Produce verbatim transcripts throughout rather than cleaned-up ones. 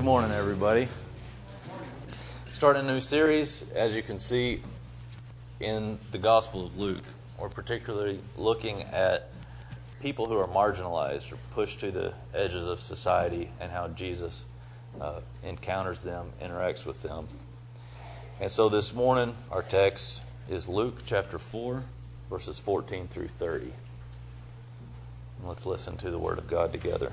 morning, everybody. Starting a new series, as you can see, in the Gospel of Luke. We're particularly looking at people who are marginalized or pushed to the edges of society and how Jesus uh, encounters them, interacts with them. And so this morning, our text is Luke chapter four, verses fourteen through thirty. And let's listen to the Word of God together.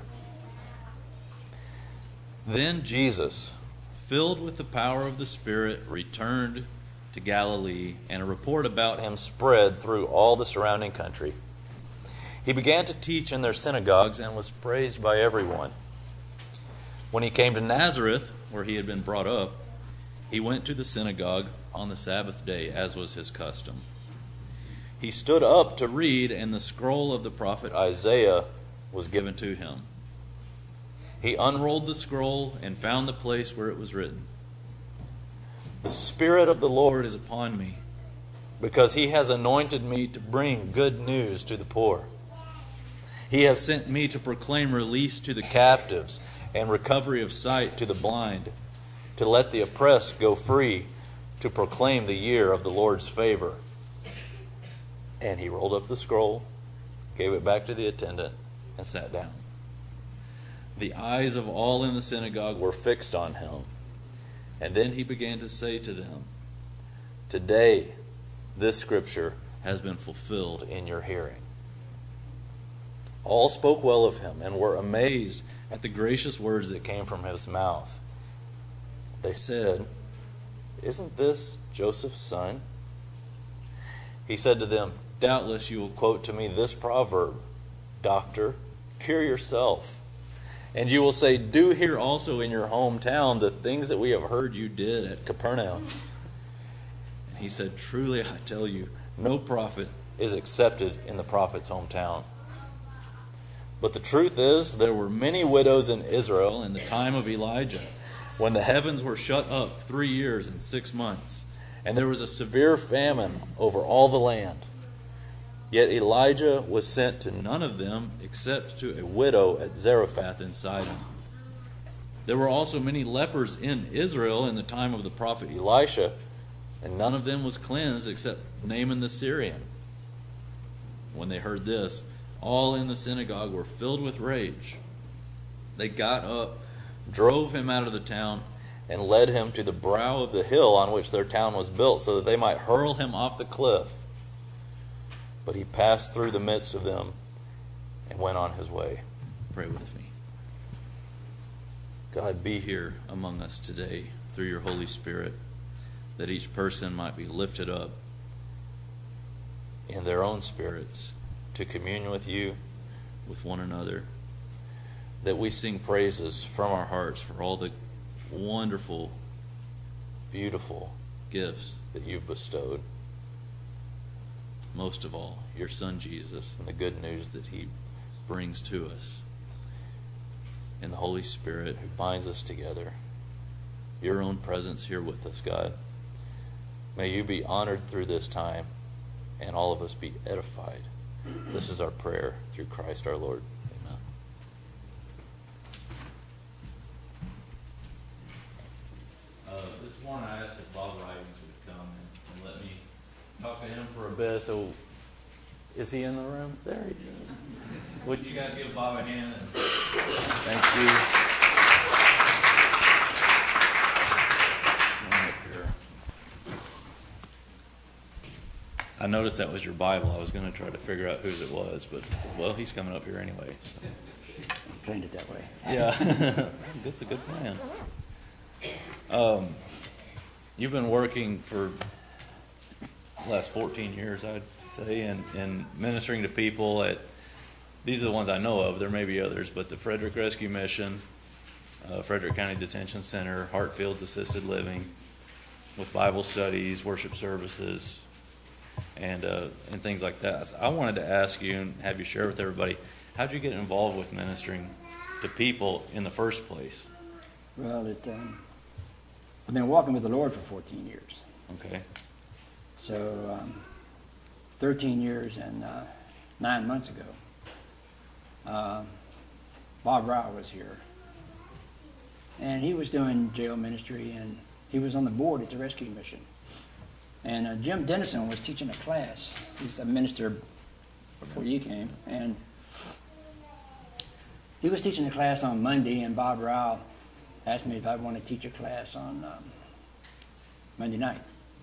Then Jesus, filled with the power of the Spirit, returned to Galilee, and a report about him spread through all the surrounding country. He began to teach in their synagogues and was praised by everyone. When he came to Nazareth, where he had been brought up, he went to the synagogue on the Sabbath day, as was his custom. He stood up to read, and the scroll of the prophet Isaiah was given to him. He unrolled the scroll and found the place where it was written, "The Spirit of the Lord is upon me, because he has anointed me to bring good news to the poor. He has sent me to proclaim release to the captives and recovery of sight to the blind, to let the oppressed go free, to proclaim the year of the Lord's favor." And he rolled up the scroll, gave it back to the attendant, and sat down. The eyes of all in the synagogue were fixed on him. And then he began to say to them, "Today this scripture has been fulfilled in your hearing." All spoke well of him and were amazed at the gracious words that came from his mouth. They said, "Isn't this Joseph's son?" He said to them, "Doubtless you will quote to me this proverb, 'Doctor, cure yourself.' And you will say, 'Do here also in your hometown the things that we have heard you did at Capernaum.'" And he said, "Truly I tell you, no prophet is accepted in the prophet's hometown. But the truth is, there were many widows in Israel in the time of Elijah, when the heavens were shut up three years and six months, and there was a severe famine over all the land. Yet Elijah was sent to none of them except to a widow at Zarephath in Sidon. There were also many lepers in Israel in the time of the prophet Elisha, and none of them was cleansed except Naaman the Syrian." When they heard this, all in the synagogue were filled with rage. They got up, drove him out of the town, and led him to the brow of the hill on which their town was built, so that they might hurl him off the cliff. But he passed through the midst of them and went on his way. Pray with me. God, be here among us today through your Holy Spirit, that each person might be lifted up in their own spirits to commune with you, with one another, that we sing praises from our hearts for all the wonderful, beautiful gifts that you've bestowed. Most of all, your Son Jesus and the good news that he brings to us. And the Holy Spirit who binds us together. Your own presence here with us, God. May you be honored through this time and all of us be edified. This is our prayer through Christ our Lord. Amen. Uh, this morning I asked if Bob Ridings would come and, and let me talk to him for a bit. So, is he in the room? There he is. Would you guys give Bob a hand? And thank you. I noticed that was your Bible. I was going to try to figure out whose it was, but well, he's coming up here anyway. So. I planned it that way. Yeah, that's a good plan. Um, you've been working for the last fourteen years, I'd say, and, and ministering to people at, these are the ones I know of, there may be others, but the Frederick Rescue Mission, uh, Frederick County Detention Center, Hartfield's Assisted Living, with Bible studies, worship services, and uh, and things like that. So I wanted to ask you and have you share with everybody, how did you get involved with ministering to people in the first place? Well, it, um, I've been walking with the Lord for fourteen years. Okay. So, um, thirteen years and uh, nine months ago, uh, Bob Rao was here and he was doing jail ministry, and he was on the board at the rescue mission. And uh, Jim Dennison was teaching a class. He's a minister before you came, and he was teaching a class on Monday, and Bob Rao asked me if I want to teach a class on um, Monday night.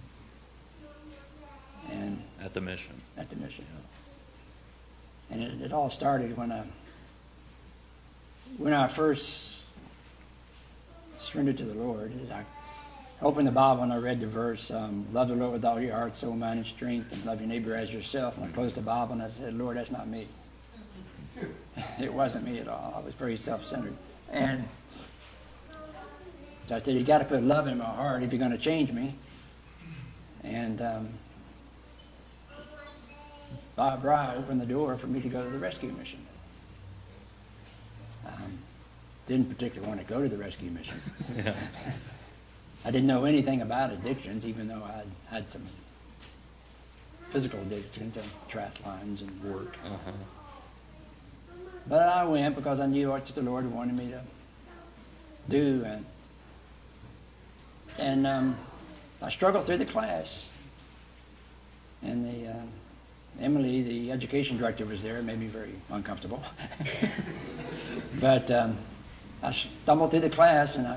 And At the mission. At the mission. And it, it all started when I when I first surrendered to the Lord. Is I opened the Bible and I read the verse, um, love the Lord with all your heart, soul, mind, and strength, and love your neighbor as yourself. And I closed the Bible and I said, Lord, that's not me. It wasn't me at all. I was very self-centered. And so I said, you got to put love in my heart if you're going to change me. And um, Bob Rye opened the door for me to go to the rescue mission. Um, didn't particularly want to go to the rescue mission. Yeah. I didn't know anything about addictions, even though I had some physical addictions and triathlons and work. Uh-huh. But I went because I knew what the Lord wanted me to do, and and um, I struggled through the class. And the uh, Emily, the education director, was there. It made me very uncomfortable. But um, I stumbled through the class, and I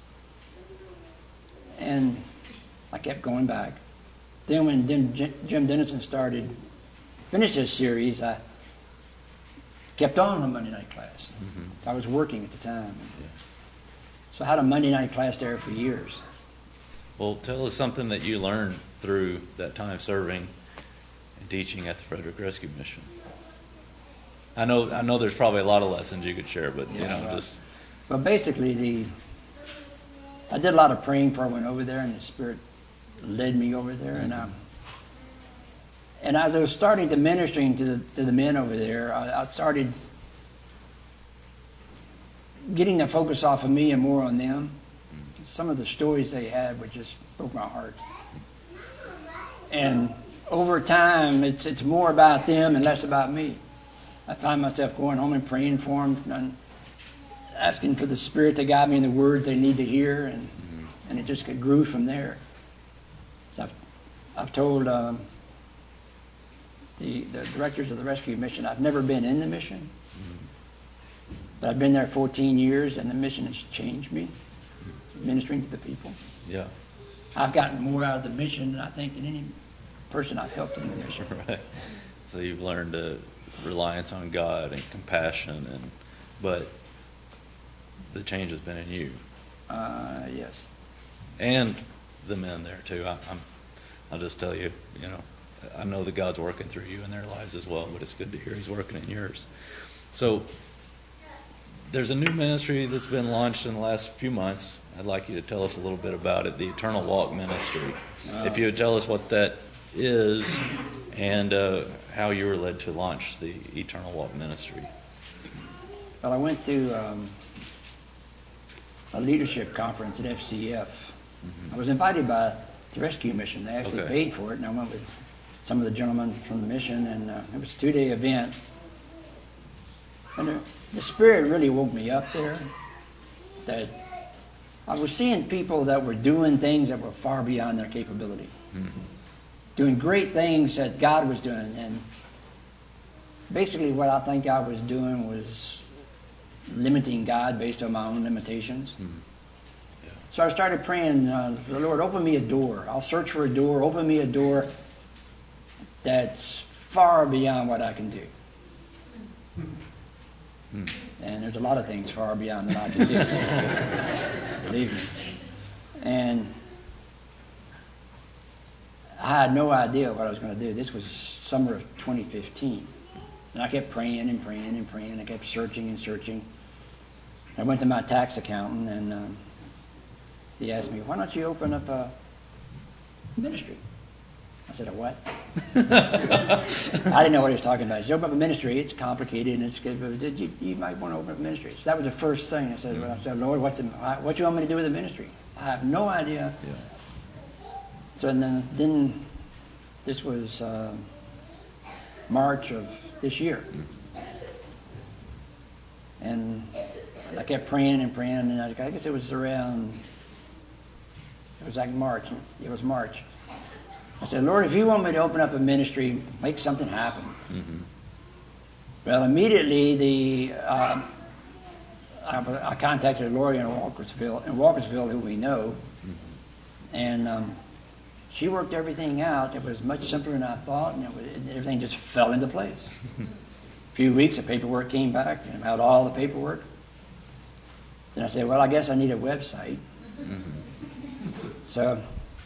and I kept going back. Then when Jim, Jim Dennison started, finished his series, I kept on a Monday night class. Mm-hmm. I was working at the time. Yeah. So I had a Monday night class there for years. Well, tell us something that you learned through that time serving and teaching at the Frederick Rescue Mission. I know I know there's probably a lot of lessons you could share, but you Yeah, know, well, just Well, basically, the I did a lot of praying before I went over there, and the Spirit led me over there. Mm-hmm. And I, and as I was starting to ministering to the, to the men over there, I, I started getting the focus off of me and more on them. Mm-hmm. Some of the stories they had would just broke my heart. And over time, it's it's more about them and less about me. I find myself going home and praying for them, and asking for the Spirit to guide me in the words they need to hear, and mm-hmm. and it just grew from there. So I've, I've told um, the, the directors of the rescue mission, I've never been in the mission, mm-hmm. but I've been there fourteen years, and the mission has changed me, mm-hmm. ministering to the people. Yeah, I've gotten more out of the mission, I think, than any person I've helped in the mission. Right. So you've learned a reliance on God and compassion, and but the change has been in you. Uh, yes. And the men there too. I, I'm, I'll just tell you, you know, I know that God's working through you in their lives as well, but it's good to hear He's working in yours. So there's a new ministry that's been launched in the last few months. I'd like you to tell us a little bit about it, the Eternal Walk Ministry. Uh, if you would tell us what that is and uh, how you were led to launch the Eternal Walk Ministry. Well, I went to um, a leadership conference at F C F. Mm-hmm. I was invited by the rescue mission. They actually okay. paid for it, and I went with some of the gentlemen from the mission, and uh, it was a two-day event. And the, the Spirit really woke me up there, that I was seeing people that were doing things that were far beyond their capability, mm-hmm. doing great things that God was doing. And basically what I think I was doing was limiting God based on my own limitations. Mm-hmm. Yeah. So I started praying uh, for the Lord, open me a door. I'll search for a door. Open me a door that's far beyond what I can do. Mm-hmm. And there's a lot of things far beyond that I can do. Believe me. And I had no idea what I was going to do. This was summer of twenty fifteen. And I kept praying and praying and praying. I kept searching and searching. I went to my tax accountant, and um, he asked me, why don't you open up a ministry? I said, a what? I didn't know what he was talking about. He said, open up a ministry. It's complicated, and it's good, but you, you might want to open up a ministry. So that was the first thing. I said, well, I said, Lord, what's the, what do you want me to do with the ministry? I have no idea. Yeah. So then, then this was uh, March of this year. And I kept praying and praying, and I, I guess it was around, it was like March. It was March. I said, Lord, if you want me to open up a ministry, make something happen. Mm-hmm. Well, immediately the uh, I, I contacted a lawyer in Walkersville, in Walkersville, who we know, mm-hmm. and um, she worked everything out. It was much simpler than I thought, and it was, everything just fell into place. A few weeks, the paperwork came back, and about all the paperwork. Then I said, well, I guess I need a website. Mm-hmm. So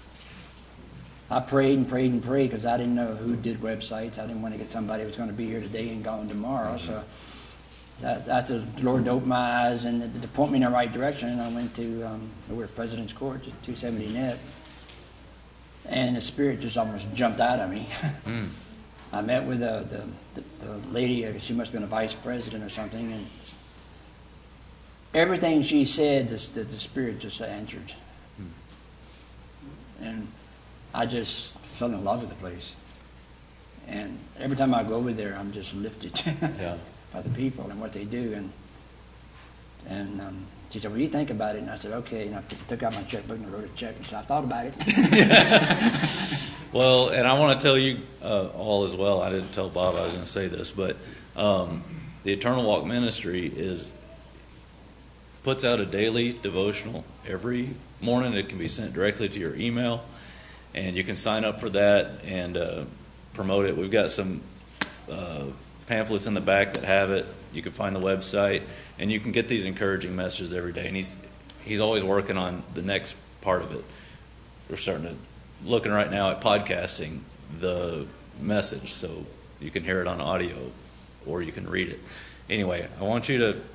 I prayed and prayed and prayed because I didn't know who did websites. I didn't want to get somebody who was going to be here today and gone tomorrow. Mm-hmm. So that, after the Lord opened my eyes and to point me in the right direction, I went to um, where President's Court, two seventy Net, and the Spirit just almost jumped out of me. Mm. I met with the, the, the, the lady, she must have been a vice president or something, and everything she said, the, the, the Spirit just answered. Mm. And I just fell in love with the place. And every time I go over there, I'm just lifted yeah. by the people and what they do. And and um, she said, well, you think about it. And I said, okay. And I t- took out my checkbook and I wrote a check. And so I thought about it. Well, and I want to tell you uh, all as well. I didn't tell Bob I was going to say this, but um, the Eternal Walk Ministry is puts out a daily devotional every morning. It can be sent directly to your email, and you can sign up for that and uh, promote it. We've got some uh, pamphlets in the back that have it. You can find the website, and you can get these encouraging messages every day. And he's he's always working on the next part of it. We're starting to looking right now at podcasting the message, so you can hear it on audio or you can read it. Anyway, I want you to,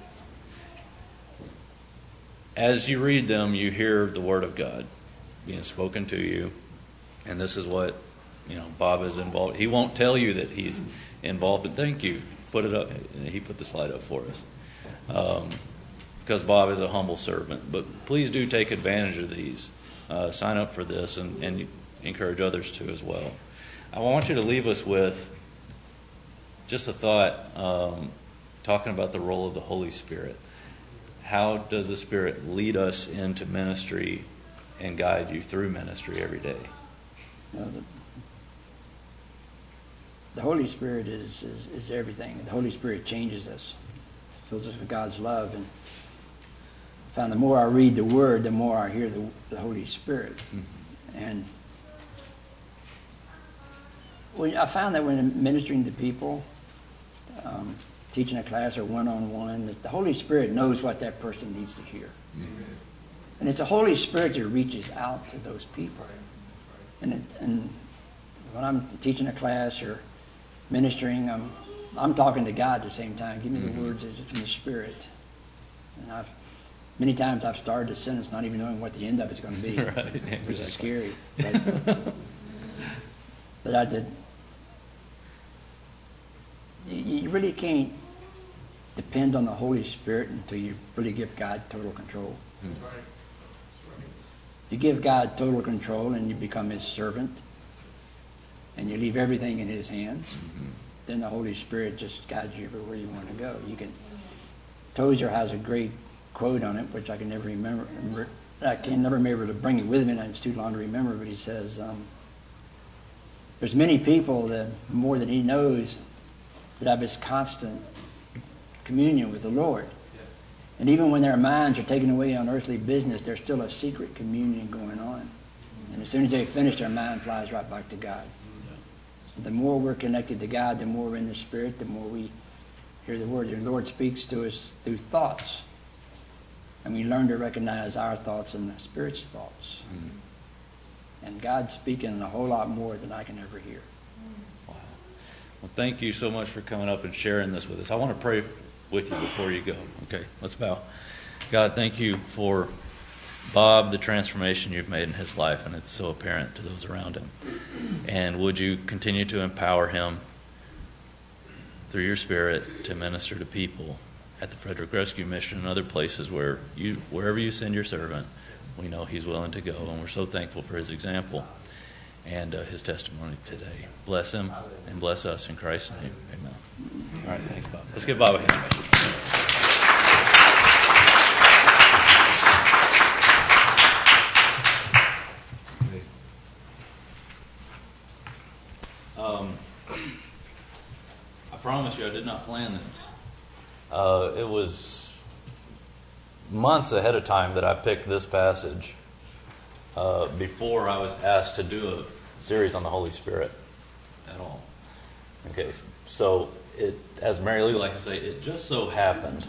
as you read them, you hear the Word of God being spoken to you, and this is what, you know, Bob is involved. He won't tell you that he's involved, but thank you. Put it up. He put the slide up for us. Um, because Bob is a humble servant. But please do take advantage of these. Uh, sign up for this and, and encourage others to as well. I want you to leave us with just a thought, um, talking about the role of the Holy Spirit. How does the Spirit lead us into ministry and guide you through ministry every day? Well, the, the Holy Spirit is, is, is everything. The Holy Spirit changes us, fills us with God's love. And I found the more I read the Word, the more I hear the, the Holy Spirit. Mm-hmm. And when, I found that when ministering to people, um, teaching a class or one-on-one, that the Holy Spirit knows what that person needs to hear. Mm-hmm. And it's the Holy Spirit that reaches out to those people. And, it, and when I'm teaching a class or ministering, I'm, I'm talking to God at the same time. Give me mm-hmm. the words from the Spirit. And I've Many times I've started a sentence not even knowing what the end of it's going to be, right, exactly. Which is scary. But, but I did. You really can't depend on the Holy Spirit until you really give God total control. Hmm. You give God total control and you become His servant, and you leave everything in His hands. Mm-hmm. Then the Holy Spirit just guides you everywhere you want to go. You can. Tozer has a great quote on it, which I can never remember. I can never remember to bring it with me, and it's too long to remember. But he says, um, "There's many people that more than he knows that have this constant communion with the Lord, and even when their minds are taken away on earthly business, there's still a secret communion going on. And as soon as they finish, their mind flies right back to God. So the more we're connected to God, the more we're in the Spirit, the more we hear the Word. The Lord speaks to us through thoughts. And we learn to recognize our thoughts and the Spirit's thoughts. Mm-hmm. And God's speaking a whole lot more than I can ever hear." Wow. Well, thank you so much for coming up and sharing this with us. I want to pray with you before you go. Okay, let's bow. God, thank you for Bob, the transformation you've made in his life, and it's so apparent to those around him. And would you continue to empower him through your Spirit to minister to people at the Frederick Rescue Mission and other places where you, wherever you send your servant, we know he's willing to go, and we're so thankful for his example and uh, his testimony today. Bless him and bless us in Christ's name. Amen. All right, thanks, Bob. Let's give Bob a hand. promise you I did not plan this. Uh, it was months ahead of time that I picked this passage uh, before I was asked to do a series on the Holy Spirit at all. Okay, so it, as Mary Lou likes to say, it just so happened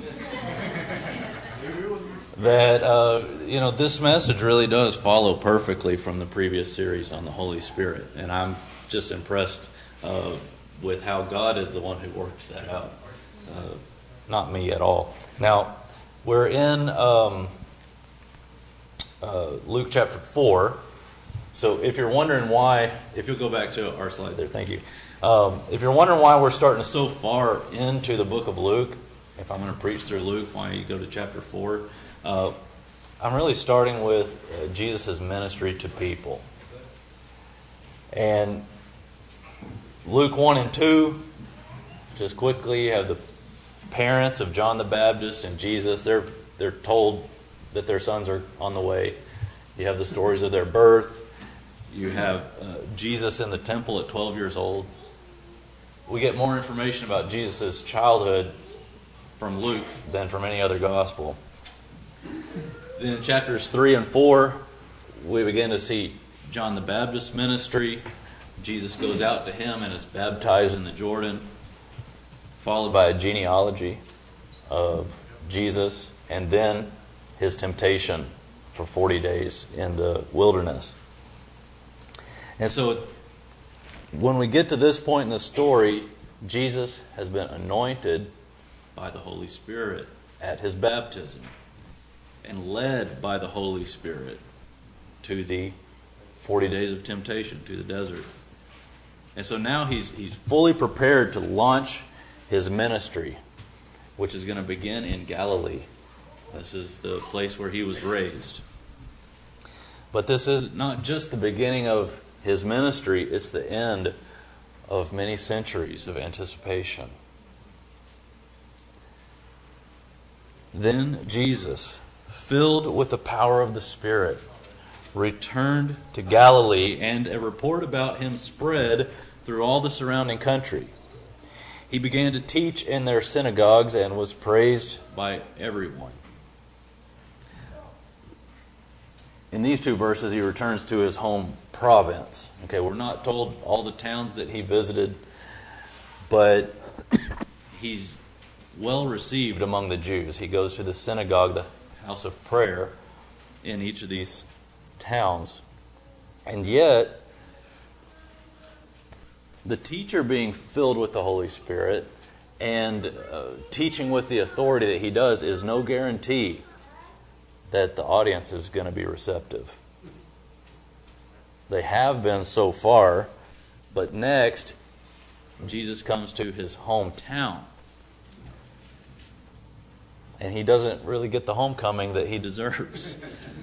that uh, you know this message really does follow perfectly from the previous series on the Holy Spirit, and I'm just impressed uh, with how God is the one who works that out, uh, not me at all. Now we're in um, uh, Luke chapter four. So if you're wondering why, if you'll go back to our slide there, thank you. Um, if you're wondering why we're starting so far into the book of Luke, if I'm going to preach through Luke, why you go to chapter four, uh, I'm really starting with uh, Jesus' ministry to people. And Luke one and two, just quickly, you have the parents of John the Baptist and Jesus. They're, they're told that their sons are on the way. You have the stories of their birth. You have uh, Jesus in the temple at twelve years old. We get more information about Jesus' childhood from Luke than from any other gospel. Then in chapters three and four, we begin to see John the Baptist's ministry. Jesus goes out to him and is baptized in the Jordan, followed by a genealogy of Jesus, and then his temptation for forty days in the wilderness. And so when we get to this point in the story, Jesus has been anointed by the Holy Spirit at his baptism and led by the Holy Spirit to the forty days of temptation, to the desert. And so now he's he's fully prepared to launch his ministry, which is going to begin in Galilee. This is the place where he was raised. But this is not just the beginning of his ministry, it's the end of many centuries of anticipation. Then Jesus, filled with the power of the Spirit, returned to Galilee, and a report about him spread through all the surrounding country. He began to teach in their synagogues and was praised by everyone. In these two verses, he returns to his home province. Okay, we're not told all the towns that he visited, but he's well received among the Jews. He goes to the synagogue, the house of prayer, in each of these towns. And yet, the teacher being filled with the Holy Spirit and uh, teaching with the authority that he does is no guarantee that the audience is going to be receptive. They have been so far, but next, Jesus comes to his hometown. And he doesn't really get the homecoming that he deserves.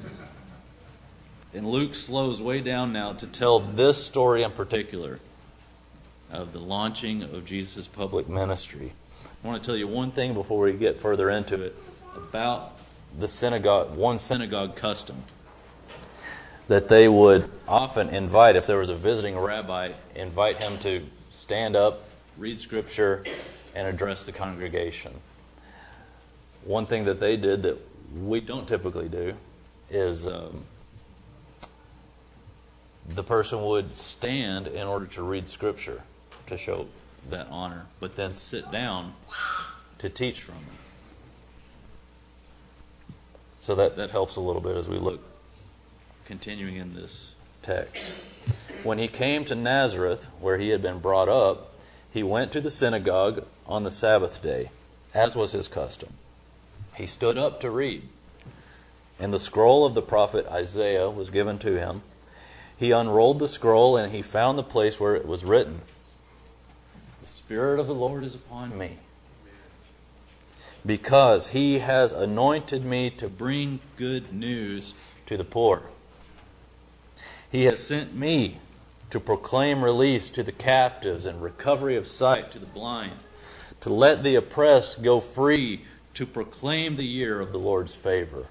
And Luke slows way down now to tell this story in particular of the launching of Jesus' public ministry. I want to tell you one thing before we get further into it about the synagogue, one synagogue custom that they would often invite, if there was a visiting rabbi, invite him to stand up, read scripture, and address the congregation. One thing that they did that we don't typically do is um, the person would stand in order to read scripture to show that honor, but then sit down to teach from it. So that, that helps a little bit as we look, continuing in this text. When he came to Nazareth, where he had been brought up, he went to the synagogue on the Sabbath day, as was his custom. He stood up to read, and the scroll of the prophet Isaiah was given to him. He unrolled the scroll, and he found the place where it was written, "The Spirit of the Lord is upon me, because he has anointed me to bring good news to the poor. He has sent me to proclaim release to the captives and recovery of sight to the blind, to let the oppressed go free, to proclaim the year of the Lord's favor."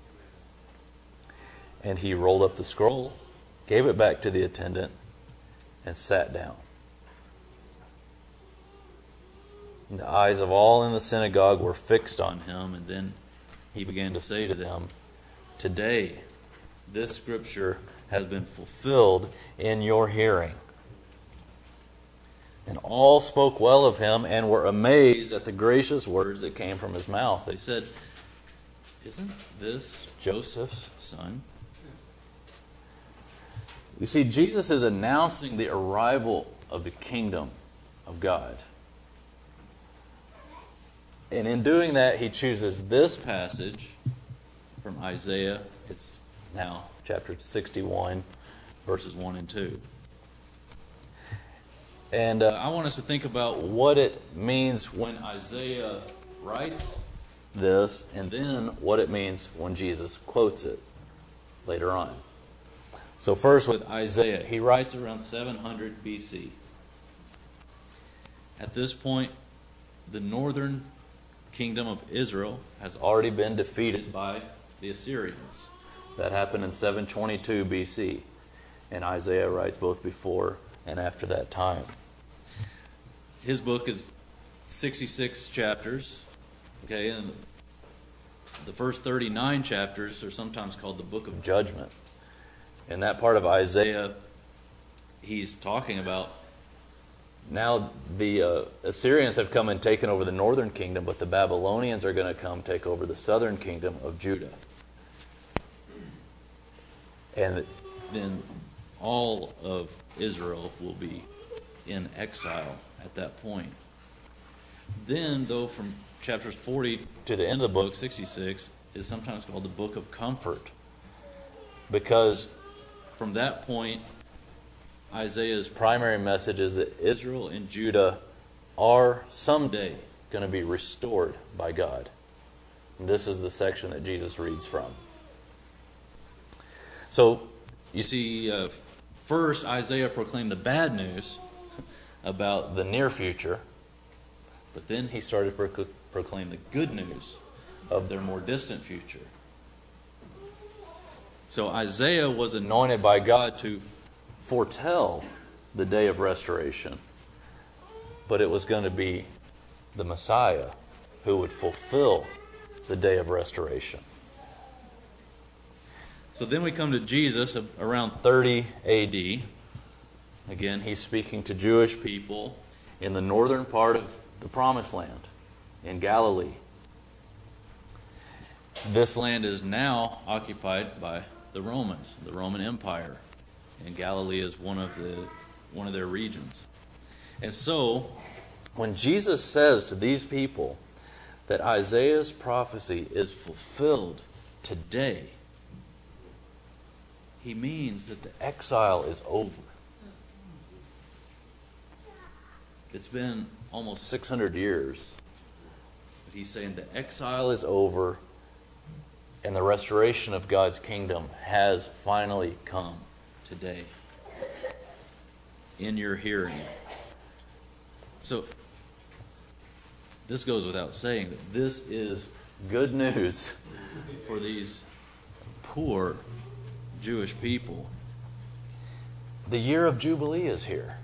And he rolled up the scroll, gave it back to the attendant, and sat down. The eyes of all in the synagogue were fixed on him, and then he began to say to them, "Today, this scripture has been fulfilled in your hearing." And all spoke well of him and were amazed at the gracious words that came from his mouth. They said, "Isn't this Joseph's son?" You see, Jesus is announcing the arrival of the kingdom of God. And in doing that, he chooses this passage from Isaiah. It's now chapter sixty-one, verses one and two. And uh, I want us to think about what it means when Isaiah writes this, and then what it means when Jesus quotes it later on. So first with Isaiah, he writes around seven hundred B C. At this point, the northern kingdom of Israel has already been defeated by the Assyrians. That happened in seven twenty-two B C. And Isaiah writes both before and after that time. His book is sixty-six chapters. Okay, and the first thirty-nine chapters are sometimes called the book of judgment. In that part of Isaiah, he's talking about now the uh, Assyrians have come and taken over the northern kingdom, but the Babylonians are going to come take over the southern kingdom of Judah. And then all of Israel will be in exile at that point. Then, though, from chapters forty to the end of the book, sixty-six, is sometimes called the book of comfort. Because from that point, Isaiah's primary message is that Israel and Judah are someday going to be restored by God. And this is the section that Jesus reads from. So, you see, uh, first Isaiah proclaimed the bad news about the near future, but then he started to pro- proclaim the good news of their more distant future. So Isaiah was anointed by God to foretell the day of restoration, but it was going to be the Messiah who would fulfill the day of restoration. So then we come to Jesus around thirty A D. Again, he's speaking to Jewish people in the northern part of the Promised Land, in Galilee. This land is now occupied by the Romans, the Roman Empire. And Galilee is one of the one of their regions. And so, when Jesus says to these people that Isaiah's prophecy is fulfilled today, he means that the exile is over. It's been almost six hundred years. But he's saying the exile is over and the restoration of God's kingdom has finally come today in your hearing. So, this goes without saying that this is good news for these poor Jewish people. The year of Jubilee is here.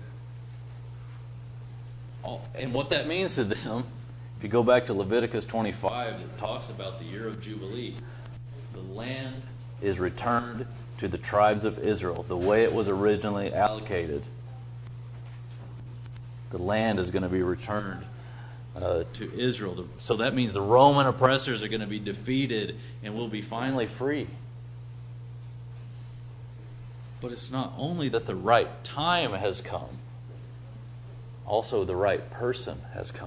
And what that means to them, if you go back to Leviticus twenty-five, it talks about the year of Jubilee. The land is returned to the tribes of Israel the way it was originally allocated. The land is going to be returned uh, to Israel. So that means the Roman oppressors are going to be defeated and we'll be finally free. But it's not only that the right time has come, also the right person has come.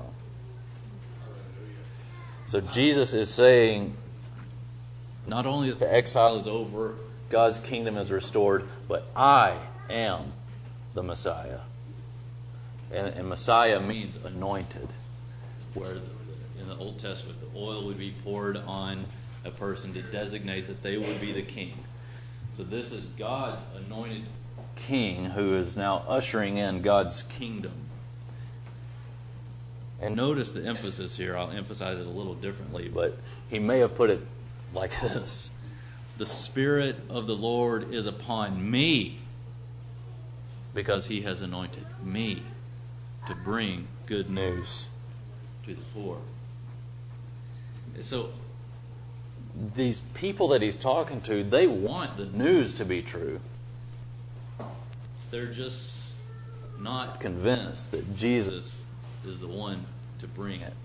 So Jesus is saying not only that the exile is over, God's kingdom is restored, but I am the Messiah. And, and Messiah means anointed, where in the Old Testament the oil would be poured on a person to designate that they would be the king. So this is God's anointed king who is now ushering in God's kingdom. And notice the emphasis here. I'll emphasize it a little differently, but he may have put it like this. The Spirit of the Lord is upon me because he has anointed me to bring good news to the poor. And so these people that he's talking to, they want the news to be true. They're just not convinced that Jesus is the one to bring it.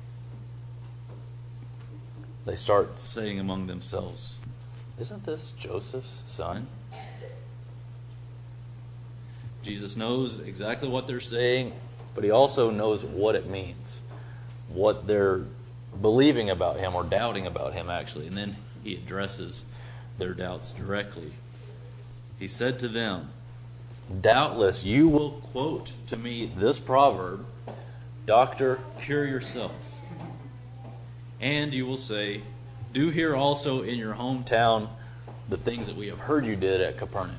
They start saying among themselves, "Isn't this Joseph's son?" Jesus knows exactly what they're saying, but he also knows what it means, what they're believing about him or doubting about him, actually. And then he addresses their doubts directly. He said to them, "Doubtless you will quote to me this proverb, 'Doctor, cure yourself.' And you will say, 'Do here also in your hometown the things that we have heard you did at Capernaum.'"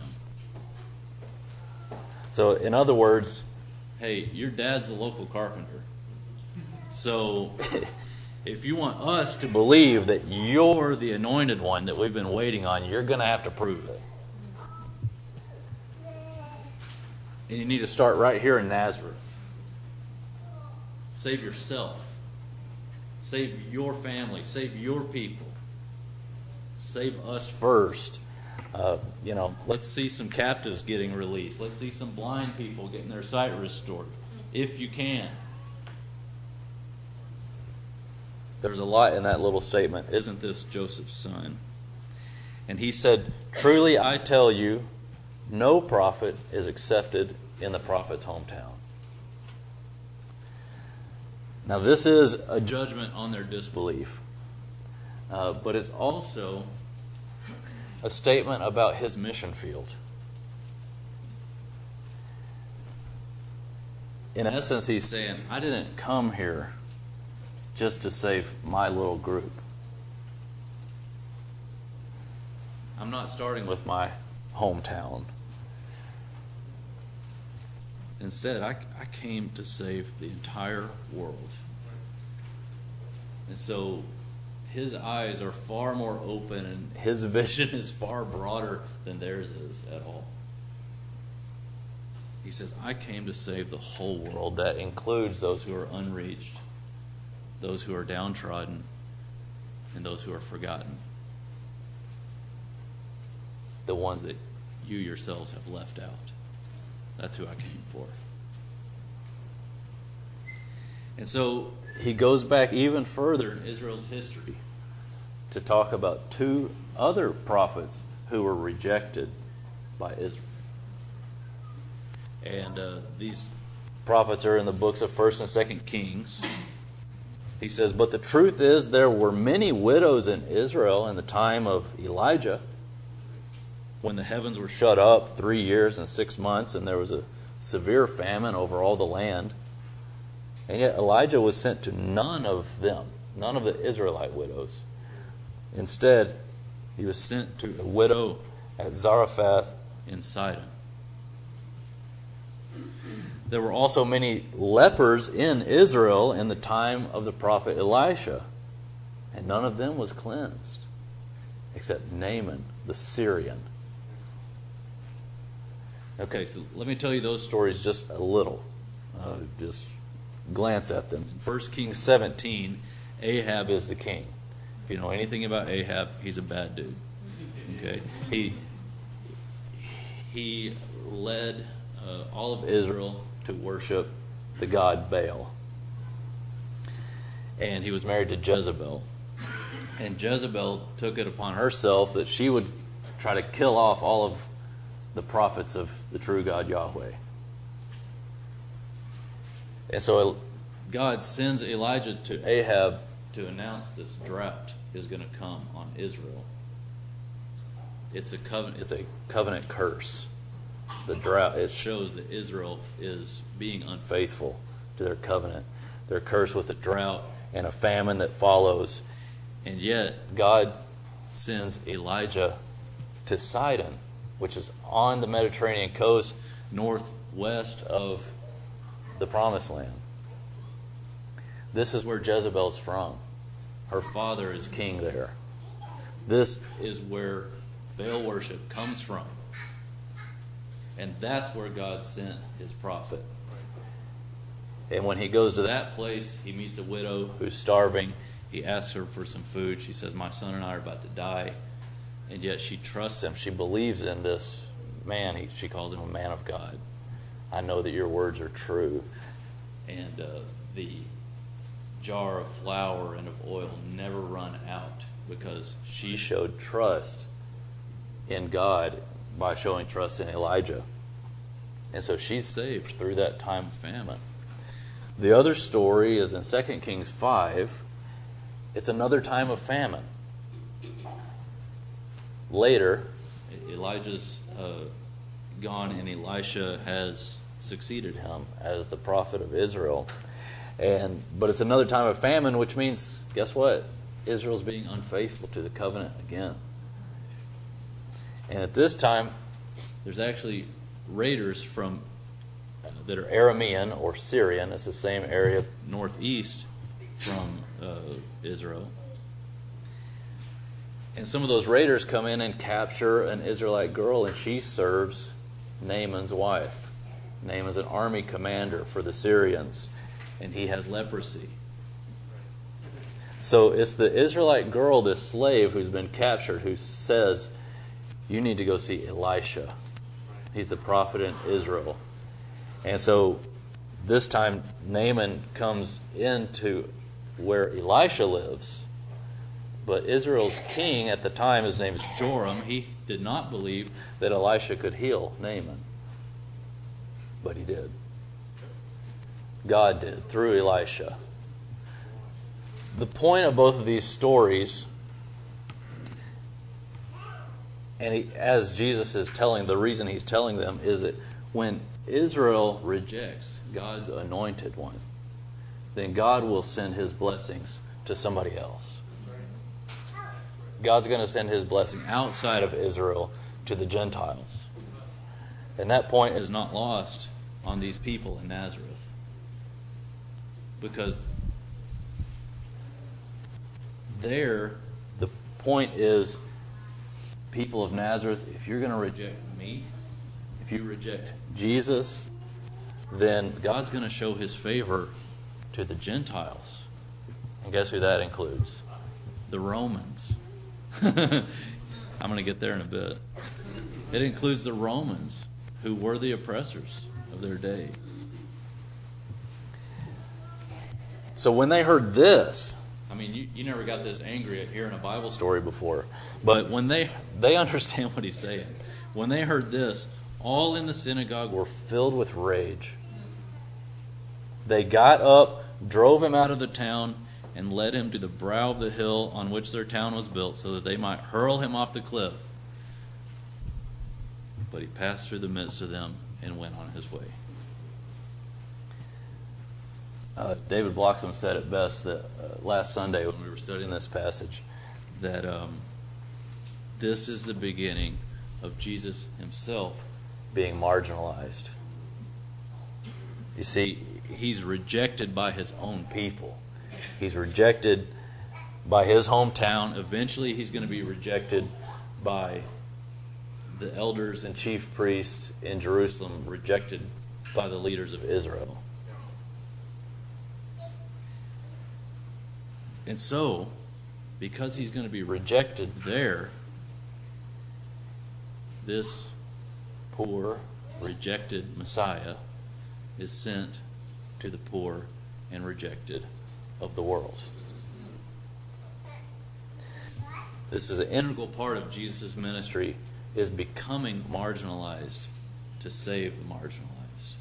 So, in other words, hey, your dad's the local carpenter. So, if you want us to believe that you're the anointed one that we've been waiting on, you're going to have to prove it. And you need to start right here in Nazareth. Save yourself. Save your family. Save your people. Save us first. Uh, you know, let's see some captives getting released. Let's see some blind people getting their sight restored, if you can. There's a lot in that little statement. Isn't this Joseph's son? And he said, "Truly I tell you, no prophet is accepted in the prophet's hometown." Now this is a judgment on their disbelief. Uh, but it's also a statement about his mission field. In essence, he's saying, I didn't come here just to save my little group. I'm not starting with my hometown. Instead, I, I came to save the entire world. And so his eyes are far more open and his vision is far broader than theirs is at all. He says, I came to save the whole world. That includes those who are unreached, those who are downtrodden, and those who are forgotten. The ones that you yourselves have left out. That's who I came for. And so he goes back even further in Israel's history to talk about two other prophets who were rejected by Israel. And uh, these prophets are in the books of First and Second Kings. He says, "But the truth is there were many widows in Israel in the time of Elijah, when the heavens were shut up three years and six months, and there was a severe famine over all the land. And yet Elijah was sent to none of them, none of the Israelite widows. Instead, he was sent to a widow at Zarephath in Sidon. There were also many lepers in Israel in the time of the prophet Elisha, and none of them was cleansed, except Naaman the Syrian." Okay, so let me tell you those stories just a little. Uh, just glance at them. In First Kings seventeen, Ahab is the king. If you know anything about Ahab, he's a bad dude. Okay, he he led uh, all of Israel to worship the god Baal, and he was married to Jezebel. And Jezebel took it upon herself that she would try to kill off all of the prophets of the true God Yahweh. And so God sends Elijah to Ahab to announce this drought is going to come on Israel. It's a covenant, it's a covenant curse. The drought, it shows that Israel is being unfaithful to their covenant. They're cursed with a drought and a famine that follows. And yet God sends Elijah to Sidon, which is on the Mediterranean coast, northwest of the Promised Land. This is where Jezebel's from. Her father is king there. This is where Baal worship comes from. And that's where God sent his prophet. And when he goes to that place, he meets a widow who's starving. He asks her for some food. She says, my son and I are about to die. And yet she trusts him. She believes in this man. He, she calls him a man of God. I know that your words are true. And uh, the jar of flour and of oil never run out because she showed trust in God by showing trust in Elijah. And so she's saved through that time of famine. The other story is in Second Kings five. It's another time of famine. Later, Elijah's uh, gone and Elisha has succeeded him as the prophet of Israel. And but it's another time of famine, which means, guess what? Israel's being unfaithful to the covenant again. And at this time, there's actually raiders from uh, that are Aramean or Syrian. It's the same area northeast from uh, Israel. And some of those raiders come in and capture an Israelite girl, and she serves Naaman's wife. Naaman's an army commander for the Syrians, and he has leprosy. So it's the Israelite girl, this slave who's been captured, who says, you need to go see Elisha. He's the prophet in Israel. And so this time Naaman comes into where Elisha lives. But Israel's king at the time, his name is Joram, he did not believe that Elisha could heal Naaman. But he did. God did, through Elisha. The point of both of these stories, and he, as Jesus is telling, the reason he's telling them is that when Israel rejects God's anointed one, then God will send his blessings to somebody else. God's going to send his blessing outside of Israel to the Gentiles. And that point is not lost on these people in Nazareth. Because there, the point is, people of Nazareth, if you're going to reject me, if you reject Jesus, then God's going to show his favor to the Gentiles. And guess who that includes? The Romans. I'm going to get there in a bit. It includes the Romans, who were the oppressors of their day. So when they heard this, I mean, you, you never got this angry at hearing a Bible story before, but when they they understand what he's saying. When they heard this, all in the synagogue were filled with rage. They got up, drove him out of the town, and led him to the brow of the hill on which their town was built, so that they might hurl him off the cliff. But he passed through the midst of them and went on his way. Uh, David Bloxham said it best that uh, last Sunday when we were studying this passage, that um, this is the beginning of Jesus himself being marginalized. You see, he's rejected by his own people. He's rejected by his hometown. Eventually he's going to be rejected by the elders and chief priests in Jerusalem, rejected by the leaders of Israel. And so, because he's going to be rejected there, this poor, rejected Messiah is sent to the poor and rejected of the world. This is an integral part of Jesus' ministry, is becoming marginalized to save the marginalized.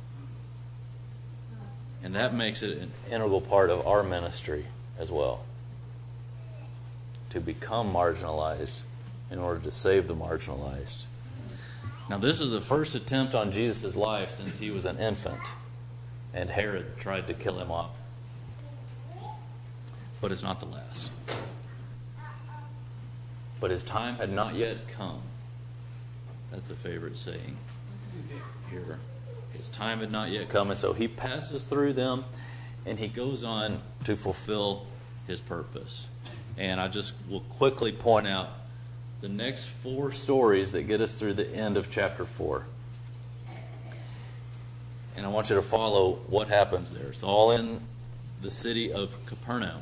And that makes it an integral part of our ministry as well. To become marginalized in order to save the marginalized. Now, this is the first attempt on Jesus' life since he was an infant, and Herod tried to kill him off. But it's not the last. But his time had not yet come. That's a favorite saying here. His time had not yet come, and so he passes through them, and he goes on to fulfill his purpose. And I just will quickly point out the next four stories that get us through the end of chapter four. And I want you to follow what happens there. It's all in the city of Capernaum.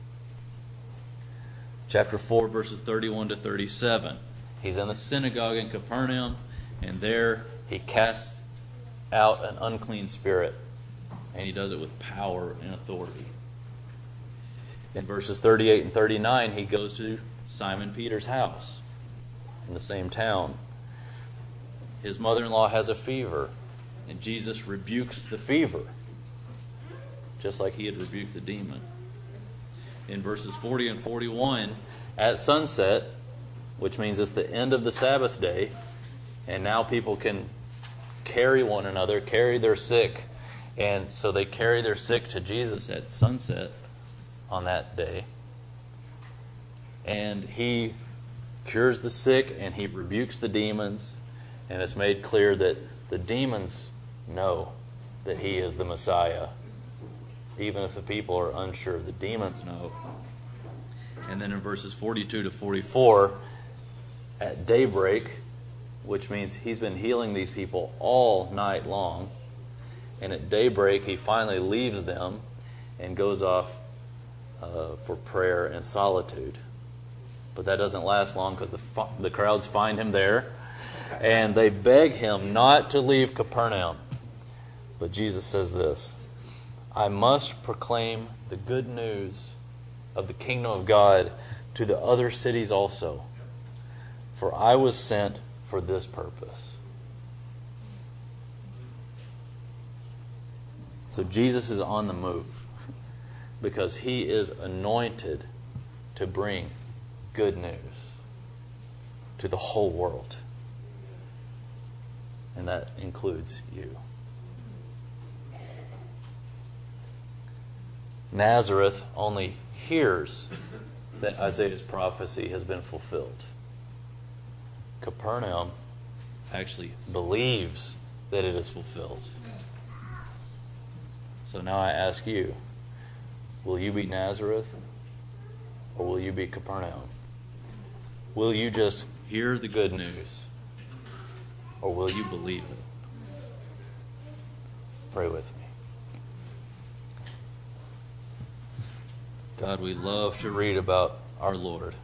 Chapter four, verses thirty-one to thirty-seven. He's in the synagogue in Capernaum, and there he casts out an unclean spirit. And he does it with power and authority. In verses thirty-eight and thirty-nine, he goes to Simon Peter's house in the same town. His mother-in-law has a fever, and Jesus rebukes the fever, just like he had rebuked the demon. In verses forty and forty-one, at sunset, which means it's the end of the Sabbath day, and now people can carry one another, carry their sick, and so they carry their sick to Jesus at sunset on that day. And he cures the sick, and he rebukes the demons, and it's made clear that the demons know that he is the Messiah. Even if the people are unsure, the demons know. And then in verses forty-two to forty-four, at daybreak, which means he's been healing these people all night long, and at daybreak he finally leaves them and goes off uh, for prayer and solitude. But that doesn't last long, because the, the crowds find him there, and they beg him not to leave Capernaum. But Jesus says this, I must proclaim the good news of the kingdom of God to the other cities also, for I was sent for this purpose. So Jesus is on the move because he is anointed to bring good news to the whole world. And that includes you. Nazareth only hears that Isaiah's prophecy has been fulfilled. Capernaum actually believes that it is fulfilled. So now I ask you, will you be Nazareth or will you be Capernaum? Will you just hear the good news or will you believe it? Pray with me. God, we love to read about our Lord.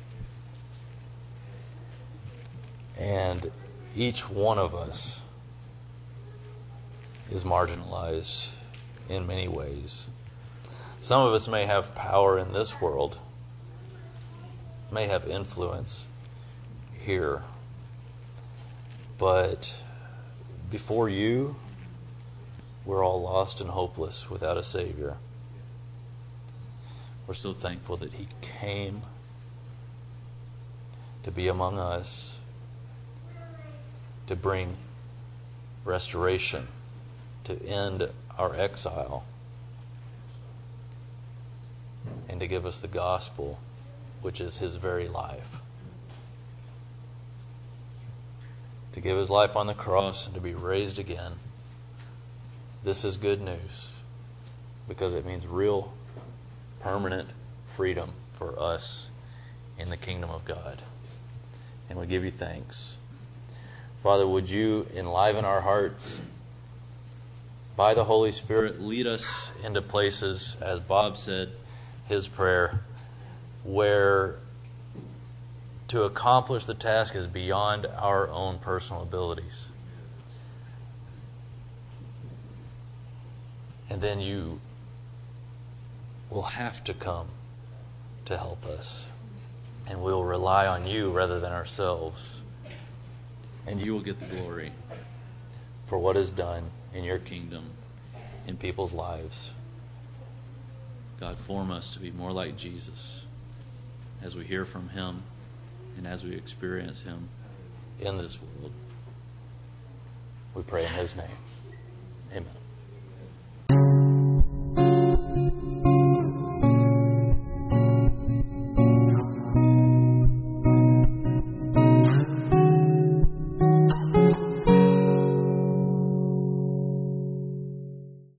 And each one of us is marginalized in many ways. Some of us may have power in this world, may have influence here. But before you, we're all lost and hopeless without a Savior. We're so thankful that He came to be among us, to bring restoration, to end our exile, and to give us the gospel, which is His very life. To give His life on the cross and to be raised again. This is good news because it means real, permanent freedom for us in the kingdom of God. And we give you thanks. Father, would you enliven our hearts by the Holy Spirit, lead us into places, as Bob said, his prayer, where to accomplish the task is beyond our own personal abilities. And then you will have to come to help us. And we'll rely on you rather than ourselves. And you will get the glory for what is done in your kingdom, in people's lives. God, form us to be more like Jesus as we hear from Him and as we experience Him in this world. We pray in His name. Amen.